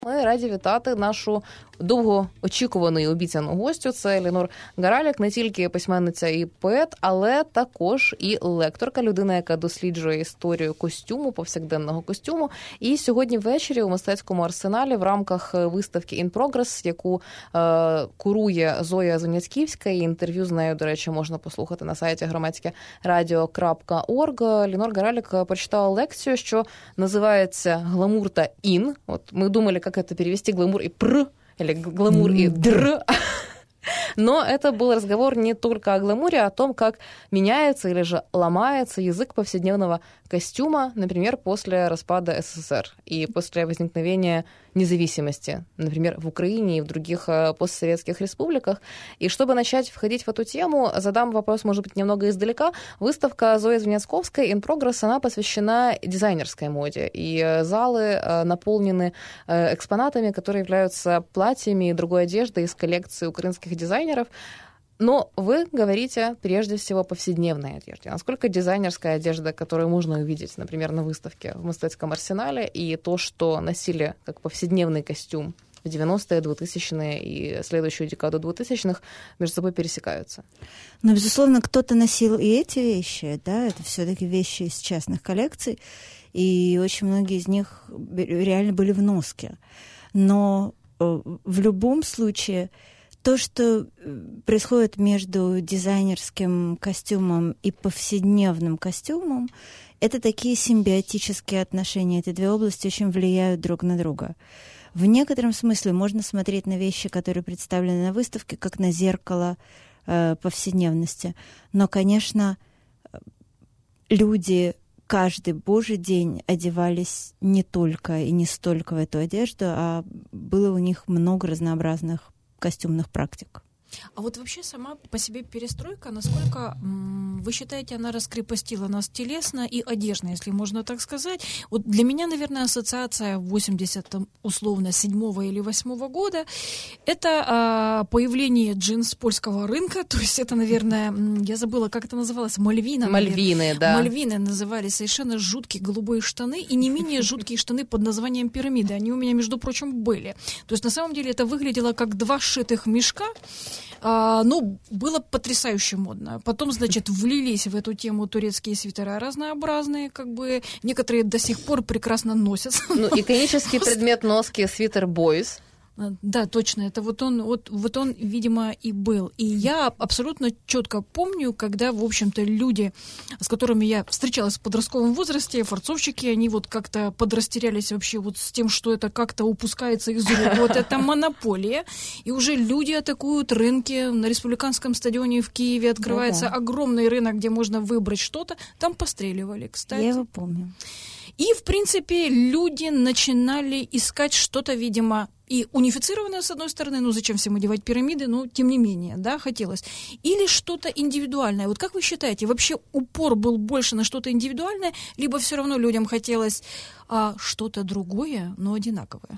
Ми раді вітати нашу довгоочікувану і обіцяну гостю. Це Лінор Гаралік, не тільки письменниця і поет, але також і лекторка, людина, яка досліджує історію костюму, повсякденного костюму. І сьогодні ввечері у мистецькому арсеналі в рамках виставки In Progress, яку курує Зоя Зеняцьківська, і інтерв'ю з нею, до речі, можна послухати на сайті громадськерадіо.орг. Лінор Гаралік прочитала лекцію, що називається «Гламур та ін». От ми думали, как это перевести, гламур и пр, или гламур и др. Но это был разговор не только о гламуре, а о том, как меняется или же ломается язык повседневного костюма, например, после распада СССР и после возникновения независимости, например, в Украине и в других постсоветских республиках. И чтобы начать входить в эту тему, задам вопрос, может быть, немного издалека. Выставка Зои Звеняцковской «In Progress», она посвящена дизайнерской моде, и залы наполнены экспонатами, которые являются платьями и другой одеждой из коллекции украинских дизайнеров. Но вы говорите прежде всего о повседневной одежде. Насколько дизайнерская одежда, которую можно увидеть, например, на выставке в мистецком арсенале, и то, что носили как повседневный костюм в 90-е, 2000-е и следующую декаду 2000-х, между собой пересекаются? Ну, безусловно, кто-то носил и эти вещи, да, это все-таки вещи из частных коллекций, и очень многие из них реально были в носке. Но в любом случае то, что происходит между дизайнерским костюмом и повседневным костюмом, это такие симбиотические отношения. Эти две области очень влияют друг на друга. В некотором смысле можно смотреть на вещи, которые представлены на выставке, как на зеркало повседневности. Но, конечно, люди каждый божий день одевались не только и не столько в эту одежду, а было у них много разнообразных костюмных практик. А вот вообще сама по себе перестройка, насколько вы считаете, она раскрепостила нас телесно и одежно, если можно так сказать? Вот для меня, наверное, ассоциация 87-го или 8-го года — это появление джинс польского рынка, то есть это, наверное, я забыла, как это называлось, Мальвина. Мальвины, да. Мальвины назывались, совершенно жуткие голубые штаны и не менее жуткие штаны под названием пирамиды. Они у меня, между прочим, были. То есть на самом деле это выглядело как два сшитых мешка. Ну, было потрясающе модно. Потом, значит, влились в эту тему турецкие свитера разнообразные, как бы некоторые до сих пор прекрасно носятся. Ну, иконический предмет носки свитер Boys. Да, точно, это вот он, видимо, и был. И я абсолютно четко помню, когда, в общем-то, люди, с которыми я встречалась в подростковом возрасте, форцовщики, они вот как-то подрастерялись вообще вот с тем, что это как-то упускается из рук. Вот это монополия. И уже люди атакуют рынки. На Республиканском стадионе в Киеве открывается огромный рынок, где можно выбрать что-то. Там постреливали, кстати. Я его помню. И, в принципе, люди начинали искать что-то, видимо, и унифицированное, с одной стороны, ну, зачем всем одевать пирамиды, но тем не менее, да, хотелось. Или что-то индивидуальное. Вот как вы считаете, вообще упор был больше на что-то индивидуальное, либо все равно людям хотелось что-то другое, но одинаковое?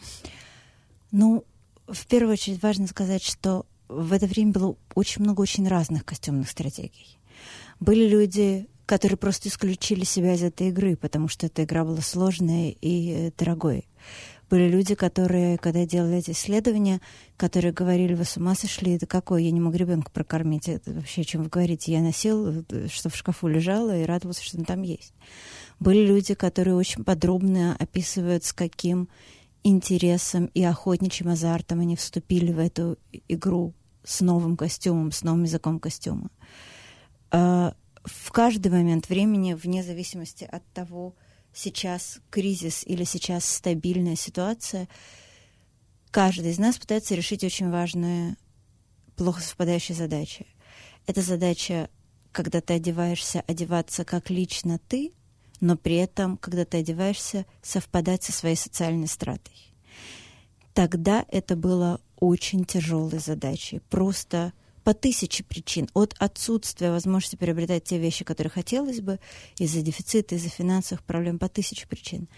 Ну, в первую очередь важно сказать, что в это время было очень много очень разных костюмных стратегий. Были люди, которые просто исключили себя из этой игры, потому что эта игра была сложной и дорогой. Были люди, которые, когда делали эти исследования, которые говорили: вы с ума сошли, это какое, я не могу ребенка прокормить, это вообще о чем вы говорите, я носил, что в шкафу лежало, и радовался, что он там есть. Были люди, которые очень подробно описывают, с каким интересом и охотничьим азартом они вступили в эту игру с новым костюмом, с новым языком костюма. В каждый момент времени, вне зависимости от того, сейчас кризис или сейчас стабильная ситуация, каждый из нас пытается решить очень важную, плохо совпадающую задачу. Это задача, когда ты одеваешься, одеваться как лично ты, но при этом, когда ты одеваешься, совпадать со своей социальной стратой. Тогда это было очень тяжелой задачей. Просто по 1000 причин. От отсутствия возможности приобретать те вещи, которые хотелось бы, из-за дефицита, из-за финансовых проблем, по 1000 причин.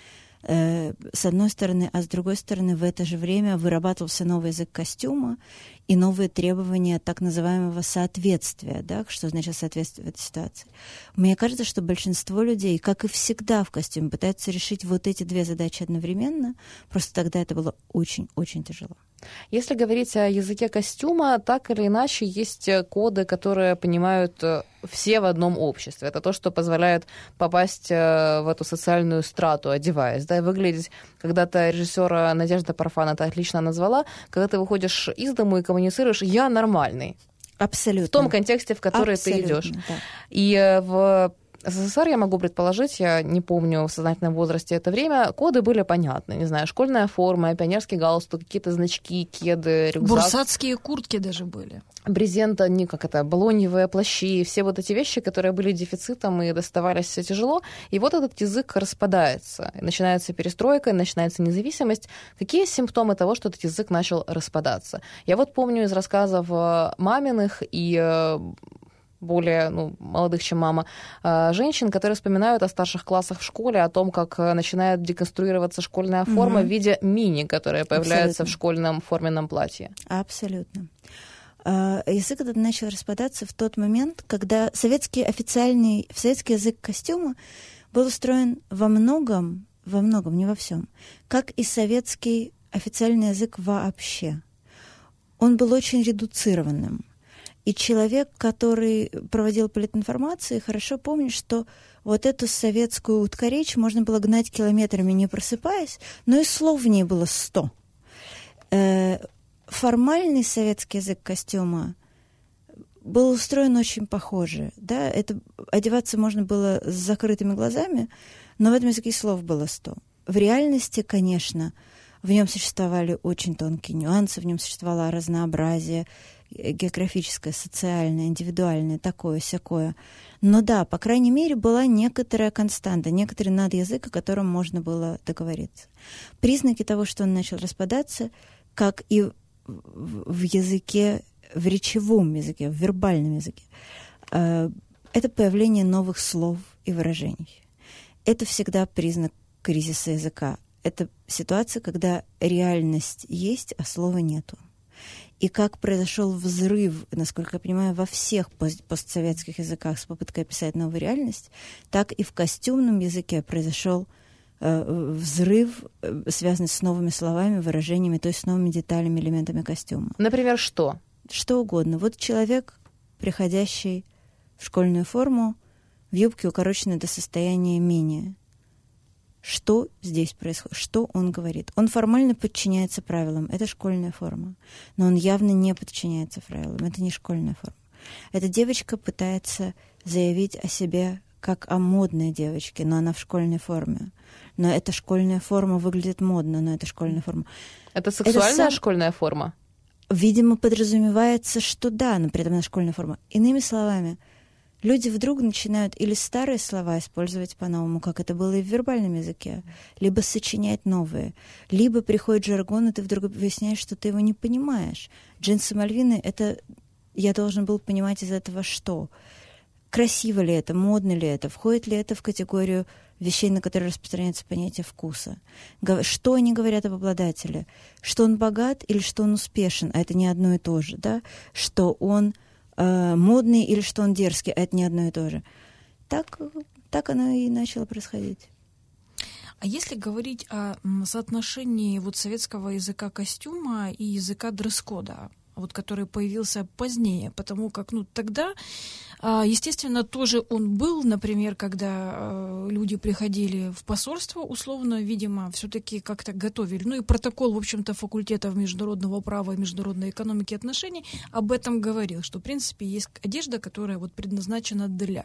с одной стороны, а с другой стороны, в это же время вырабатывался новый язык костюма и новые требования так называемого соответствия, да, что значит соответствие в этой ситуации. Мне кажется, что большинство людей, как и всегда в костюме, пытаются решить вот эти две задачи одновременно, просто тогда это было очень-очень тяжело. Если говорить о языке костюма, так или иначе есть коды, которые понимают все в одном обществе. Это то, что позволяет попасть в эту социальную страту, одеваясь, да, и выглядеть. Когда-то режиссера Надежда Парфан это отлично назвала, когда ты выходишь из дому и коммуницируешь «я нормальный». Абсолютно. В том контексте, в который ты идешь. Да. И в СССР, я могу предположить, я не помню в сознательном возрасте это время, коды были понятны. Не знаю, школьная форма, пионерский галстук, какие-то значки, кеды, рюкзак. Бурсатские куртки даже были. Брезент, балоньевые плащи, все вот эти вещи, которые были дефицитом и доставались тяжело. И вот этот язык распадается. Начинается перестройка, начинается независимость. Какие симптомы того, что этот язык начал распадаться? Я вот помню из рассказов маминых и более молодых, чем мама, женщин, которые вспоминают о старших классах в школе, о том, как начинает деконструироваться школьная форма в виде мини, которая появляется в школьном форменном платье. Абсолютно. Язык этот начал распадаться в тот момент, когда советский язык костюма был устроен во многом, не во всем, как и советский официальный язык вообще. Он был очень редуцированным. И человек, который проводил политинформацию, хорошо помнит, что вот эту советскую уткоречь можно было гнать километрами, не просыпаясь, но и слов в ней было 100. Формальный советский язык костюма был устроен очень похоже. Да? Одеваться можно было с закрытыми глазами, но в этом языке слов было 100. В реальности, конечно, в нем существовали очень тонкие нюансы, в нем существовало разнообразие географическое, социальное, индивидуальное, такое-сякое. Но да, по крайней мере, была некоторая константа, некоторый надязык, о котором можно было договориться. Признаки того, что он начал распадаться, как и в языке, в речевом языке, в вербальном языке, это появление новых слов и выражений. Это всегда признак кризиса языка. Это ситуация, когда реальность есть, а слова нету. И как произошел взрыв, насколько я понимаю, во всех постсоветских языках с попыткой описать новую реальность, так и в костюмном языке произошел взрыв, связанный с новыми словами, выражениями, то есть с новыми деталями, элементами костюма. Например, что? Что угодно. Вот человек, приходящий в школьную форму, в юбке укороченной до состояния мини. Что здесь происходит? Что он говорит? Он формально подчиняется правилам. Это школьная форма. Но он явно не подчиняется правилам. Это не школьная форма. Эта девочка пытается заявить о себе как о модной девочке, но она в школьной форме. Но эта школьная форма выглядит модно, но это школьная форма. Это сексуальная школьная форма? Видимо, подразумевается, что да, но при этом она школьная форма. Иными словами, люди вдруг начинают или старые слова использовать по-новому, как это было и в вербальном языке, либо сочинять новые, либо приходит жаргон, и ты вдруг выясняешь, что ты его не понимаешь. Джинсы Мальвины — это я должен был понимать из этого что? Красиво ли это, модно ли это, входит ли это в категорию вещей, на которые распространяется понятие вкуса? Что они говорят об обладателе? Что он богат или что он успешен? А это не одно и то же, да? Что он модный или что он дерзкий, а это не одно и то же. Так оно и начало происходить. А если говорить о соотношении вот советского языка костюма и языка дресс-кода, вот, который появился позднее, потому как тогда, естественно, тоже он был, например, когда люди приходили в посольство, условно, видимо, все-таки как-то готовили. И протокол, в общем-то, факультетов международного права и международной экономики и отношений об этом говорил, что, в принципе, есть одежда, которая вот предназначена для.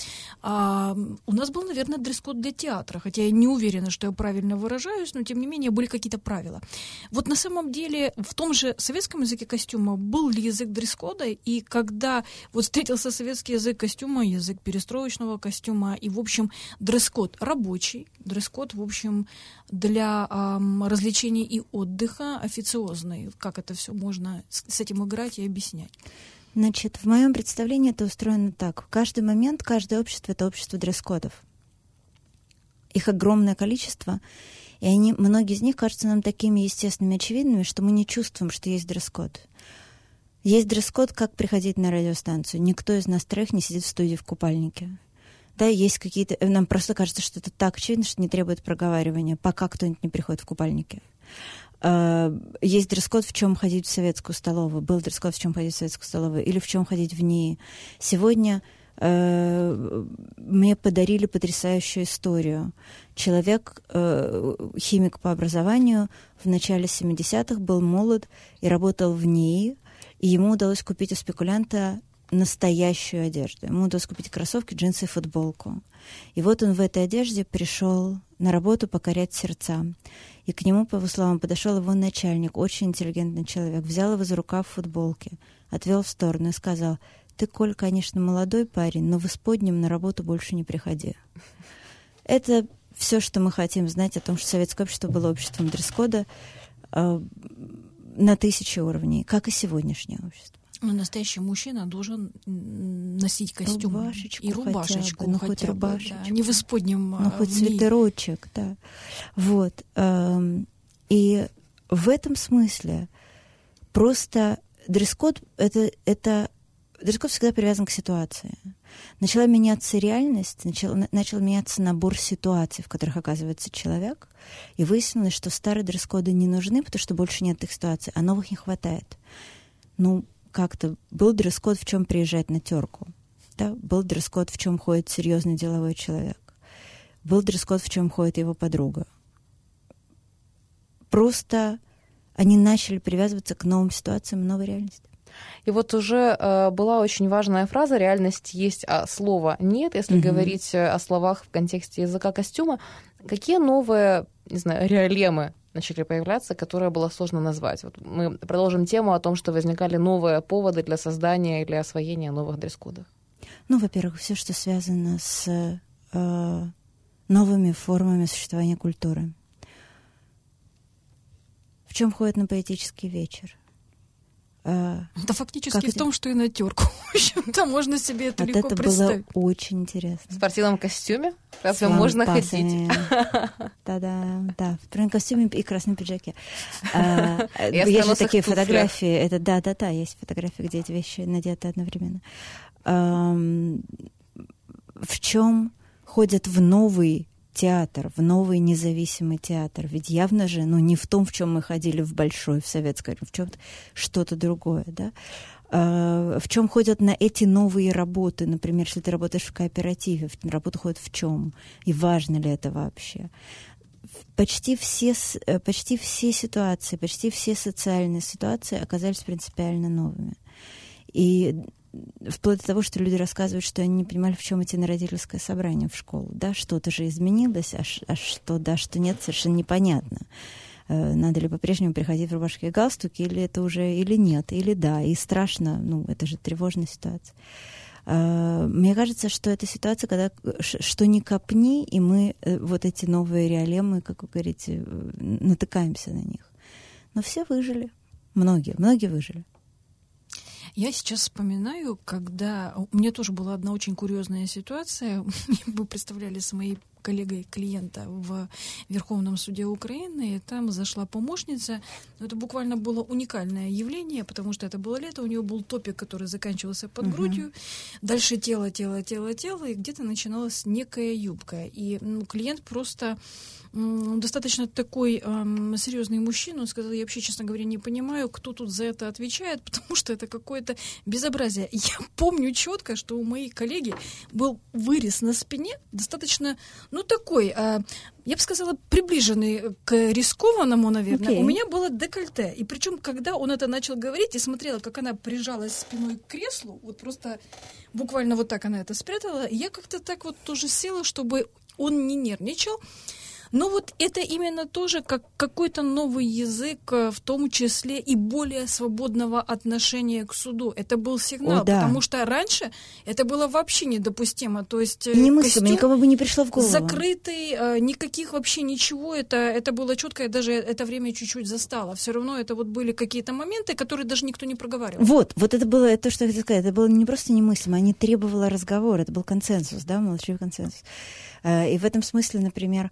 У нас был, наверное, дресс-код для театра, хотя я не уверена, что я правильно выражаюсь, но, тем не менее, были какие-то правила. Вот на самом деле в том же советском языке костюма был ли язык дресс-кода, и когда вот встретился советский язык костюма, язык перестроечного костюма, и, в общем, дресс-код рабочий, дресс-код, в общем, для развлечений и отдыха официозный. Как это все можно с этим играть и объяснять? Значит, в моем представлении это устроено так. В каждый момент каждое общество — это общество дресс-кодов. Их огромное количество, И многие из них кажутся нам такими естественными, очевидными, что мы не чувствуем, что есть дресс-код. Есть дресс-код, как приходить на радиостанцию. Никто из нас троих не сидит в студии в купальнике. Да, есть какие-то... Нам просто кажется, что это так очевидно, что не требует проговаривания, пока кто-нибудь не приходит в купальнике. Есть дресс-код, в чем ходить в советскую столовую. Был дресс-код, в чем ходить в советскую столовую. Или в чем ходить в НИИ. Сегодня мне подарили потрясающую историю. Человек, химик по образованию, в начале 70-х был молод и работал в НИИ, и ему удалось купить у спекулянта настоящую одежду. Ему удалось купить кроссовки, джинсы и футболку. И вот он в этой одежде пришел на работу покорять сердца. И к нему, по его словам, подошел его начальник, очень интеллигентный человек, взял его за рукав в футболке, отвел в сторону и сказал: «Ты, Коль, конечно, молодой парень, но в исподнем на работу больше не приходи». Это все, что мы хотим знать о том, что советское общество было обществом дресс-кода на 1000 уровней, как и сегодняшнее общество. Но настоящий мужчина должен носить костюм рубашечку и рубашечку, хотя бы, хотя бы, рубашечку. да, не в исподнем. Ну, хоть свитерочек, да. Вот. И в этом смысле просто дресс-код дресс-код всегда привязан к ситуации. Начала меняться реальность, начал меняться набор ситуаций, в которых оказывается человек, и выяснилось, что старые дресс-коды не нужны, потому что больше нет их ситуаций, а новых не хватает. Ну, как-то был дресс-код, в чем приезжать на терку. Да? Был дресс-код, в чем ходит серьезный деловой человек. Был дресс-код, в чем ходит его подруга. Просто они начали привязываться к новым ситуациям, новой реальности. И вот уже была очень важная фраза «реальность есть, а слова нет». Если говорить о словах в контексте языка костюма, какие новые, не знаю, реалемы начали появляться, которые было сложно назвать? Вот мы продолжим тему о том, что возникали новые поводы для создания или освоения новых дресс-кодов. Ну, во-первых, все, что связано с новыми формами существования культуры. В чем ходят на поэтический вечер? Да фактически в том, что и на терку. В общем-то, можно себе это легко представить. Это было очень интересно. В спортивном костюме? Разве можно ходить? Да, в спортивном костюме и красном пиджаке. Есть же такие фотографии. Да, есть фотографии, где эти вещи надеты одновременно. В чем ходят в новый театр, в новый независимый театр. Ведь явно же, не в том, в чем мы ходили в большой, в советское, в чем-то что-то другое, да. В чем ходят на эти новые работы, например, если ты работаешь в кооперативе, работа ходит в чем, и важно ли это вообще. Почти все ситуации, почти все социальные ситуации оказались принципиально новыми. И вплоть до того, что люди рассказывают, что они не понимали, в чем идти на родительское собрание в школу. Да, что-то же изменилось, а что да, что нет, совершенно непонятно. Надо ли по-прежнему приходить в рубашке и галстуке, или это уже, или нет, или да, и страшно, это же тревожная ситуация. Мне кажется, что это ситуация, когда что ни копни, и мы вот эти новые реалемы, как вы говорите, натыкаемся на них. Но все выжили, многие выжили. Я сейчас вспоминаю, когда... У меня тоже была одна очень курьезная ситуация. Мы представляли с моей коллегой клиента в Верховном суде Украины, и там зашла помощница. Это буквально было уникальное явление, потому что это было лето, у нее был топик, который заканчивался под грудью, дальше тело, и где-то начиналась некая юбка. И клиент просто... достаточно такой серьезный мужчина, он сказал: я вообще, честно говоря, не понимаю, кто тут за это отвечает, потому что это какое-то безобразие. Я помню четко, что у моей коллеги был вырез на спине, достаточно, такой, я бы сказала, приближенный к рискованному, наверное. У меня было декольте. И причем, когда он это начал говорить, я смотрела, как она прижалась спиной к креслу, вот просто буквально вот так она это спрятала, я как-то так вот тоже села, чтобы он не нервничал. Но вот это именно тоже как какой-то новый язык, в том числе и более свободного отношения к суду. Это был сигнал, потому что раньше это было вообще недопустимо. То есть немыслимо, никому бы не пришло в голову. Закрытый, никаких вообще ничего. Это было четко, я даже это время чуть-чуть застала. Все равно это вот были какие-то моменты, которые даже никто не проговаривал. Вот это было то, что я хотела сказать. Это было не просто немыслимо, а не требовало разговора. Это был консенсус, да, молчаливый консенсус. И в этом смысле, например,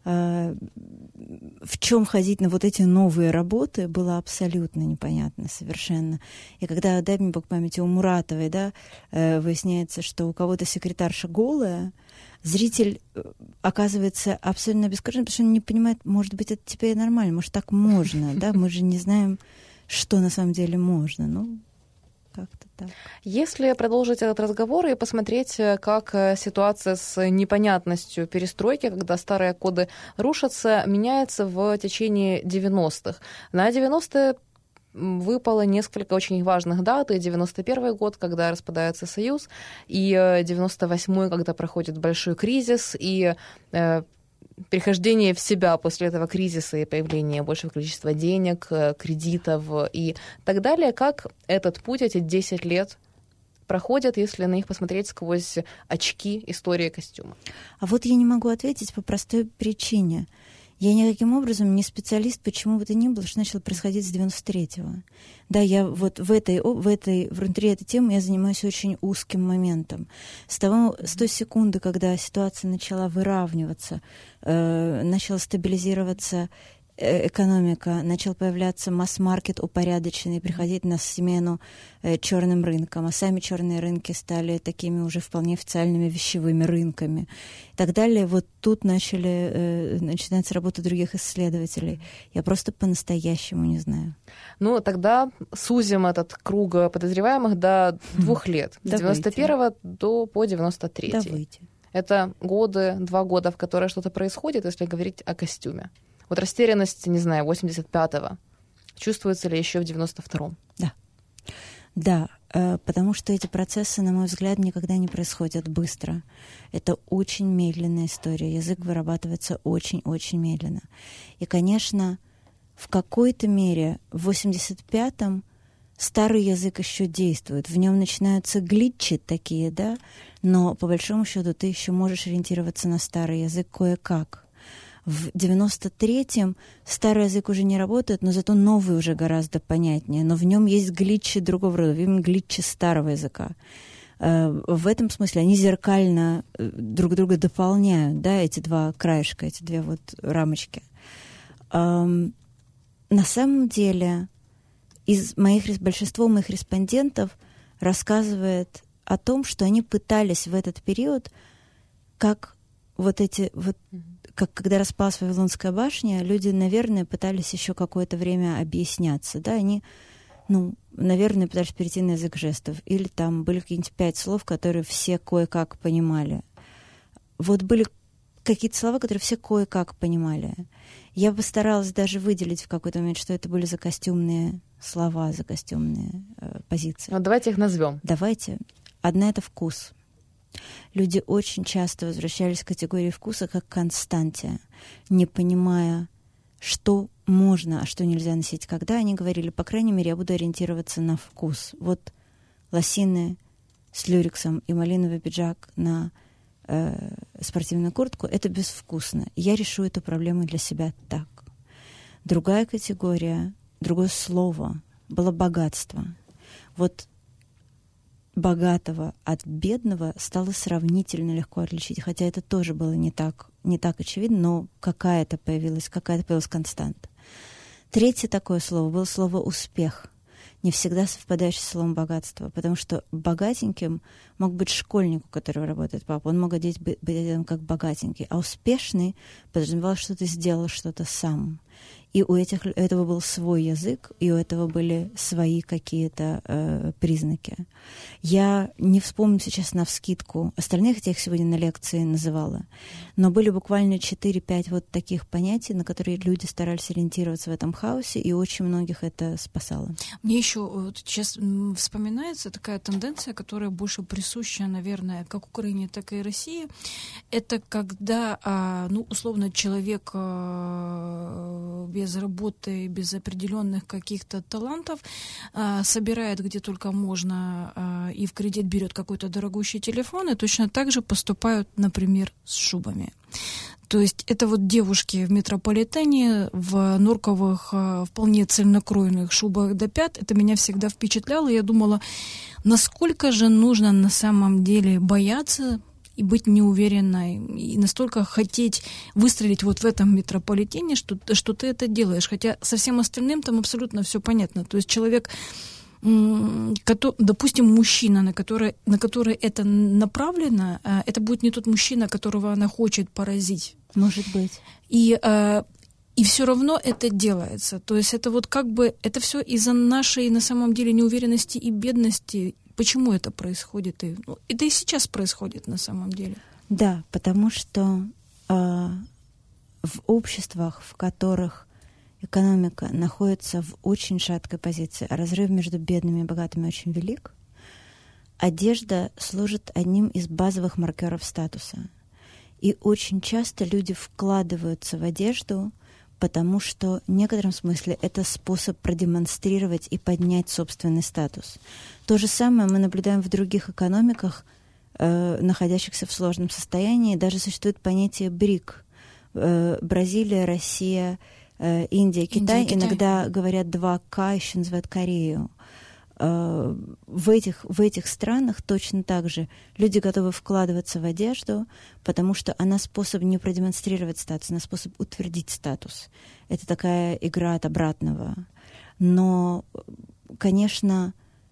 в чем ходить на вот эти новые работы, было абсолютно непонятно совершенно. И когда, дай мне бог памяти, у Муратовой, да, выясняется, что у кого-то секретарша голая, зритель оказывается абсолютно обескуражен, потому что он не понимает, может быть, это теперь нормально, может, так можно, да, мы же не знаем, что на самом деле можно, ну, как-то так. Если продолжить этот разговор и посмотреть, как ситуация с непонятностью перестройки, когда старые коды рушатся, меняется в течение 90-х. На 90-е выпало несколько очень важных дат. И 91-й год, когда распадается Союз, и 98-й, когда проходит большой кризис, и перехождение в себя после этого кризиса и появление большего количества денег, кредитов и так далее. Как этот путь, эти 10 лет проходят, если на них посмотреть сквозь очки истории костюма? А вот я не могу ответить по простой причине. Я никаким образом не специалист, почему бы то ни было, что начало происходить с 93-го. Да, я вот внутри этой темы я занимаюсь очень узким моментом. С той секунды, когда ситуация начала выравниваться, начала стабилизироваться экономика, начал появляться масс-маркет упорядоченный, приходить на смену черным рынкам, а сами черные рынки стали такими уже вполне официальными вещевыми рынками и так далее. Вот тут начинается работа других исследователей. Я просто по-настоящему не знаю. Ну, тогда сузим этот круг подозреваемых до 2 лет. С 91-го по 93-й. Давайте. Это 2 года, в которые что-то происходит, если говорить о костюме. Вот растерянность, не знаю, 85-го. Чувствуется ли еще в 92-м? Да, потому что эти процессы, на мой взгляд, никогда не происходят быстро. Это очень медленная история. Язык вырабатывается очень-очень медленно. И, конечно, в какой-то мере в 85-м старый язык еще действует. В нем начинаются глитчи такие, да, но по большому счету ты еще можешь ориентироваться на старый язык кое-как. В 93-м старый язык уже не работает, но зато новый уже гораздо понятнее. Но в нем есть глитчи другого рода, именно глитчи старого языка. В этом смысле они зеркально друг друга дополняют, да, эти два краешка, эти две вот рамочки. На самом деле большинство моих респондентов рассказывает о том, что они пытались в этот период, как когда распалась Вавилонская башня, люди, наверное, пытались еще какое-то время объясняться. Да? Они, наверное, пытались перейти на язык жестов. Или там были какие-нибудь 5 слов, которые все кое-как понимали. Вот были какие-то слова, которые все кое-как понимали. Я постаралась даже выделить в какой-то момент, что это были закостюмные слова, закостюмные позиции. Вот давайте их назовем. Давайте. Одна — это вкус. Люди очень часто возвращались к категории вкуса как к константе, не понимая, что можно, а что нельзя носить. Когда они говорили, по крайней мере, я буду ориентироваться на вкус. Вот лосины с люрексом и малиновый пиджак на спортивную куртку — это безвкусно. Я решу эту проблему для себя так. Другая категория, другое слово было богатство. Вот богатого от бедного стало сравнительно легко отличить, хотя это тоже было не так очевидно, но какая-то появилась константа. Третье такое слово было слово «успех», не всегда совпадающее с словом «богатство», потому что богатеньким мог быть школьник, у которого работает папа, он мог быть одетым как богатенький, а успешный подразумевал, что ты сделал что-то сам. И у этого был свой язык, и у этого были свои какие-то признаки. Я не вспомню сейчас навскидку остальных, я их сегодня на лекции называла, но были буквально 4-5 вот таких понятий, на которые люди старались ориентироваться в этом хаосе, и очень многих это спасало. Мне еще вот сейчас вспоминается такая тенденция, которая больше присуща, наверное, как Украине, так и России. Это когда, условно, человек без работы, без определенных каких-то талантов собирает где только можно и в кредит берет какой-то дорогущий телефон, и точно так же поступают, например, с шубами. То есть это вот девушки в метрополитене в норковых, вполне цельнокроенных шубах до пят. Это меня всегда впечатляло. Я думала, насколько же нужно на самом деле бояться и быть неуверенной, и настолько хотеть выстрелить вот в этом метрополитене, что ты это делаешь. Хотя со всем остальным там абсолютно все понятно. То есть человек, допустим, мужчина, на который это направлено, это будет не тот мужчина, которого она хочет поразить. Может быть. И все равно это делается. То есть это вот как бы, это все из-за нашей на самом деле неуверенности и бедности. Почему это происходит? Это и сейчас происходит на самом деле. Да, потому что в обществах, в которых экономика находится в очень шаткой позиции, а разрыв между бедными и богатыми очень велик, одежда служит одним из базовых маркеров статуса. И очень часто люди вкладываются в одежду, потому что в некотором смысле это способ продемонстрировать и поднять собственный статус. То же самое мы наблюдаем в других экономиках, находящихся в сложном состоянии. Даже существует понятие БРИК. Бразилия, Россия, Индия, Китай. Иногда говорят 2К, еще называют Корею. В этих странах точно так же люди готовы вкладываться в одежду, потому что она способ не продемонстрировать статус, она способ утвердить статус. Это такая игра от обратного. Но, конечно,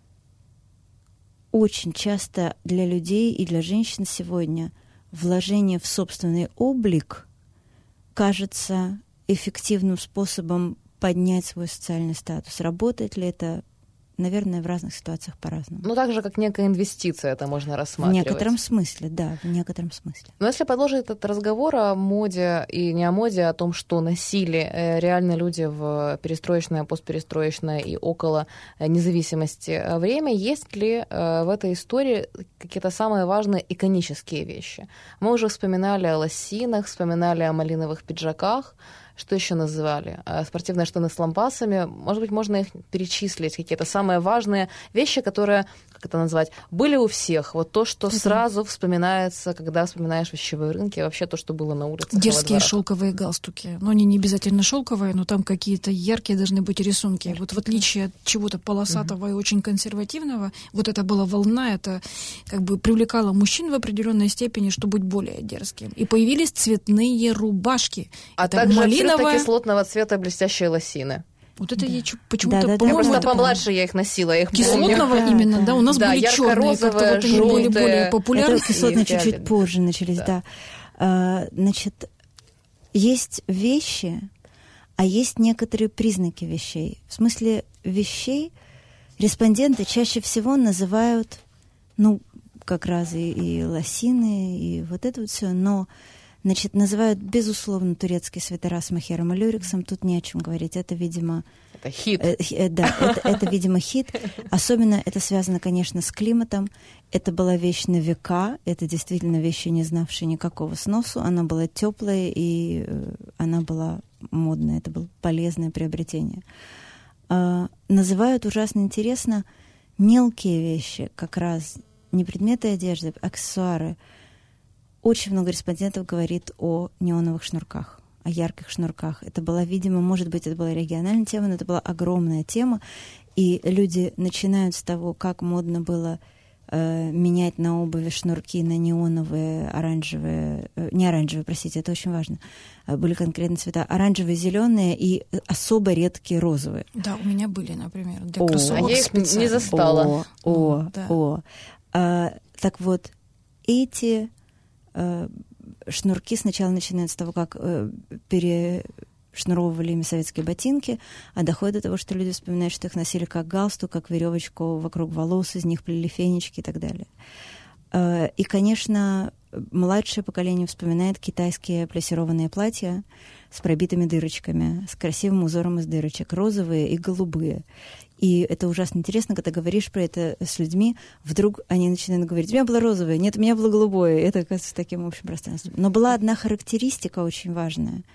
очень часто для людей и для женщин сегодня вложение в собственный облик кажется эффективным способом поднять свой социальный статус. Работает ли это? Наверное, в разных ситуациях по-разному. Ну, так же, как некая инвестиция, это можно рассматривать. В некотором смысле, да, в некотором смысле. Но если продолжить этот разговор о моде и не о моде, а о том, что носили реально люди в перестроечное, постперестроечное и около независимости время, есть ли в этой истории какие-то самые важные иконические вещи? Мы уже вспоминали о лосинах, вспоминали о малиновых пиджаках. Что еще называли? Спортивные штаны с лампасами. Может быть, можно их перечислить, какие-то самые важные вещи, которые, как это назвать, были у всех. Вот то, что сразу вспоминается, когда вспоминаешь вещевые рынки, вообще то, что было на улице. Дерзкие шелковые галстуки. Но они не обязательно шелковые, но там какие-то яркие должны быть рисунки. Вот в отличие от чего-то полосатого и очень консервативного, вот это была волна, это как бы привлекало мужчин в определенной степени, чтобы быть более дерзким. И появились цветные рубашки. А это также кислотного цвета блестящие лосины. Вот это я почему-то, по-моему, просто помладше я их носила. Я их кислотного именно, да, у нас были черные, как-то вот они были более популярны. Это кислотные чуть-чуть позже начались, да. Значит, есть вещи, а есть некоторые признаки вещей. В смысле вещей респонденты чаще всего называют, ну, как раз и лосины, и вот это вот все, но значит, называют, безусловно, турецкие свитера с мохером и люрексом. Тут не о чем говорить. Это, видимо... Это хит. Да, это, видимо, хит. Особенно это связано, конечно, с климатом. Это была вещь на века. Это действительно вещь, не знавшая никакого сносу. Она была теплая, и она была модная. Это было полезное приобретение. Называют ужасно интересно мелкие вещи, как раз не предметы одежды, аксессуары. Очень много респондентов говорит о неоновых шнурках, о ярких шнурках. Это была, видимо, может быть, это была региональная тема, но это была огромная тема. И люди начинают с того, как модно было менять на обуви шнурки на неоновые, оранжевые, не оранжевые, простите, это очень важно. Были конкретные цвета. Оранжевые, зеленые и особо редкие розовые. Да, у меня были, например, для кроссовок. Я их не застала. Так вот, эти шнурки сначала начинают с того, как перешнуровывали ими советские ботинки, а доходит до того, что люди вспоминают, что их носили как галстук, как веревочку вокруг волос, из них плели фенечки и так далее. И, конечно, младшее поколение вспоминает китайские плессированные платья с пробитыми дырочками, с красивым узором из дырочек, розовые и голубые. И это ужасно интересно, когда говоришь про это с людьми, вдруг они начинают говорить: у меня было розовое, нет, у меня было голубое. Это, оказывается, таким общим пространством. Но была одна характеристика очень важная,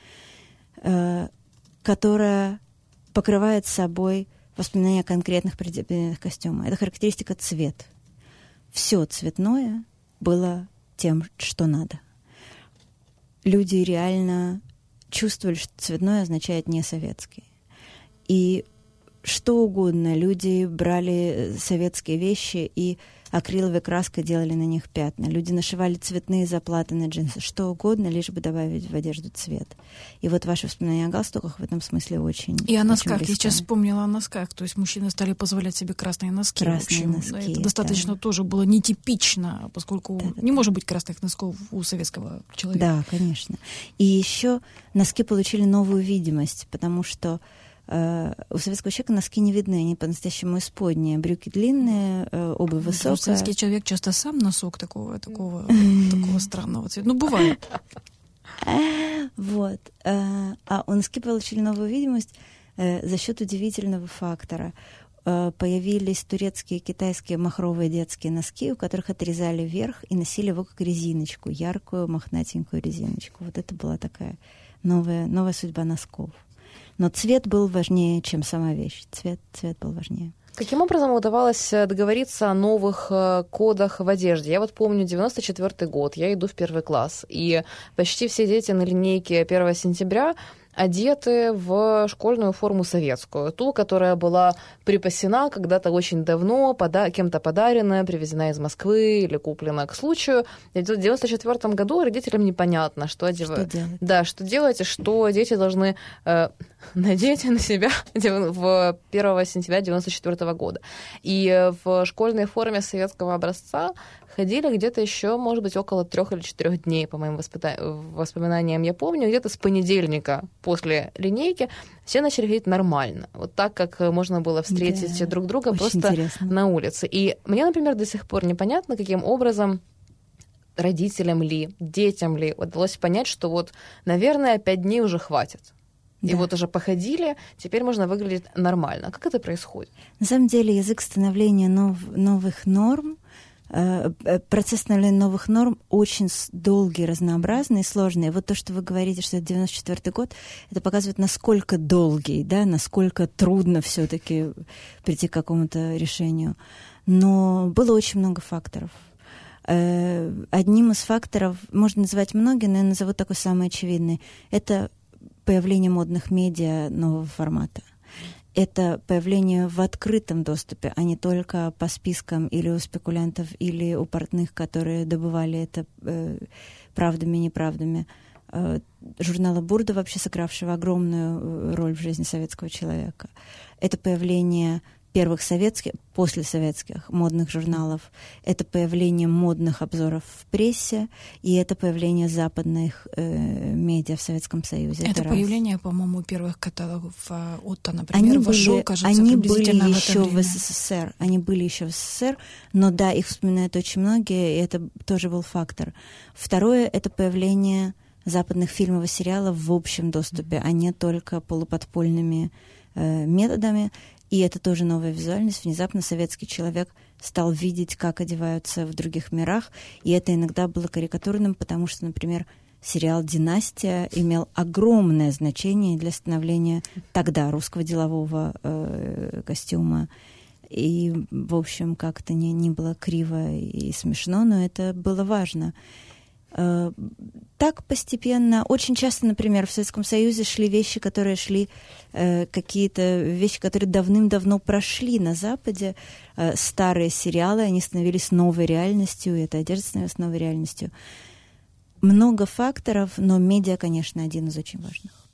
которая покрывает собой воспоминания о конкретных предметах костюма. Это характеристика цвет. Все цветное было тем, что надо. Люди реально чувствовали, что цветное означает не советский. И что угодно. Люди брали советские вещи и акриловой краской делали на них пятна. Люди нашивали цветные заплаты на джинсы, что угодно, лишь бы добавить в одежду цвет. И вот ваши воспоминания о галстуках в этом смысле очень... И о носках. Очень я сейчас вспомнила о носках. То есть мужчины стали позволять себе красные носки. Красные носки, да, это достаточно тоже было нетипично, поскольку не может быть красных носков у советского человека. Да, конечно. И еще носки получили новую видимость, потому что у советского человека носки не видны, они по-настоящему исподние. Брюки длинные, обувь высокая. Советский человек часто сам носок такого странного цвета. Ну, бывает. Вот. А у носки получили новую видимость за счет удивительного фактора. Появились турецкие, китайские махровые детские носки, у которых отрезали верх и носили его как резиночку, яркую, мохнатенькую резиночку. Вот это была такая новая судьба носков. Но цвет был важнее, чем сама вещь. Цвет был важнее. Каким образом удавалось договориться о новых кодах в одежде? Я вот помню 94-й год, я иду в 1 класс, и почти все дети на линейке 1 сентября одеты в школьную форму советскую, ту, которая была припасена когда-то очень давно, кем-то подаренная, привезена из Москвы или куплена к случаю. И в 1994 году родителям непонятно, что делать. Да, что делать, и что дети должны надеть на себя в 1 сентября 1994 года. И в школьной форме советского образца ходили где-то еще, может быть, около 3 или 4 дней, по моим воспоминаниям, я помню, где-то с понедельника после линейки все начали ходить нормально. Вот так, как можно было встретить друг друга просто интересно. На улице. И мне, например, до сих пор непонятно, каким образом родителям ли, детям ли удалось понять, что вот, наверное, 5 дней уже хватит. И вот уже походили, теперь можно выглядеть нормально. Как это происходит? На самом деле язык становления новых норм, процесс становления новых норм очень долгий, разнообразный и сложный. И вот то, что вы говорите, что это 94-й год, это показывает, насколько долгий, да, насколько трудно все-таки прийти к какому-то решению. Но было очень много факторов. Одним из факторов, можно называть многие, но я назову такой самый очевидный, это появление модных медиа нового формата. Это появление в открытом доступе, а не только по спискам или у спекулянтов, или у портных, которые добывали это правдами и неправдами. Журнала «Бурда», вообще сыгравшего огромную роль в жизни советского человека. Это появление первых советских, послесоветских модных журналов. Это появление модных обзоров в прессе, и это появление западных медиа в Советском Союзе. Это появление, по-моему, первых каталогов Отто, например, вошел, кажется, приблизительно в это время. Они были еще в СССР, но да, их вспоминают очень многие, и это тоже был фактор. Второе — это появление западных фильмов и сериалов в общем доступе, а не только полуподпольными методами. И это тоже новая визуальность. Внезапно советский человек стал видеть, как одеваются в других мирах. И это иногда было карикатурным, потому что, например, сериал «Династия» имел огромное значение для становления тогда русского делового костюма. И, в общем, как-то не было криво и смешно, но это было важно. Так постепенно, очень часто, например, в Советском Союзе шли вещи, какие-то вещи, которые давным-давно прошли на Западе, старые сериалы, они становились новой реальностью, и эта одежда становилась новой реальностью. Много факторов, но медиа, конечно, один из очень важных.